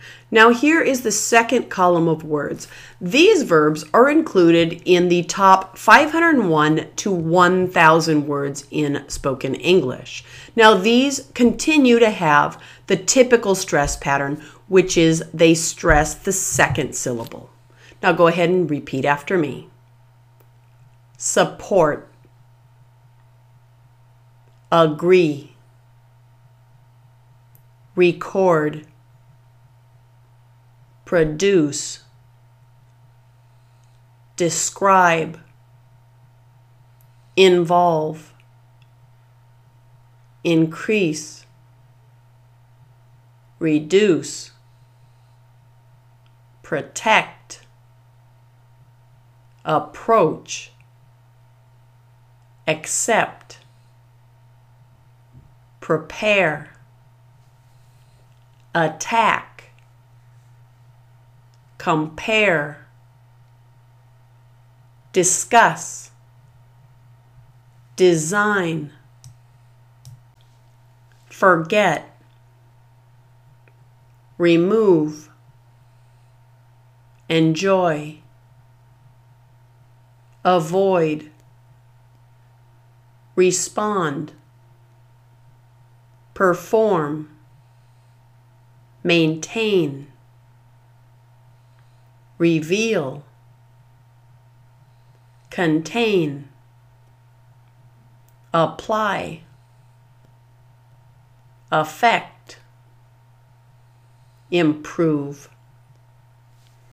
Now here is the second column of words. These verbs are included in the top 501 to 1,000 words in spoken English. Now these continue to have the typical stress pattern, which is they stress the second syllable. Now go ahead and repeat after me. Support, agree, record, produce, describe, involve, increase, reduce, protect, approach, accept, prepare, attack, compare, discuss, design, forget, remove, enjoy, avoid, respond, perform, maintain, reveal, contain, apply, affect, improve,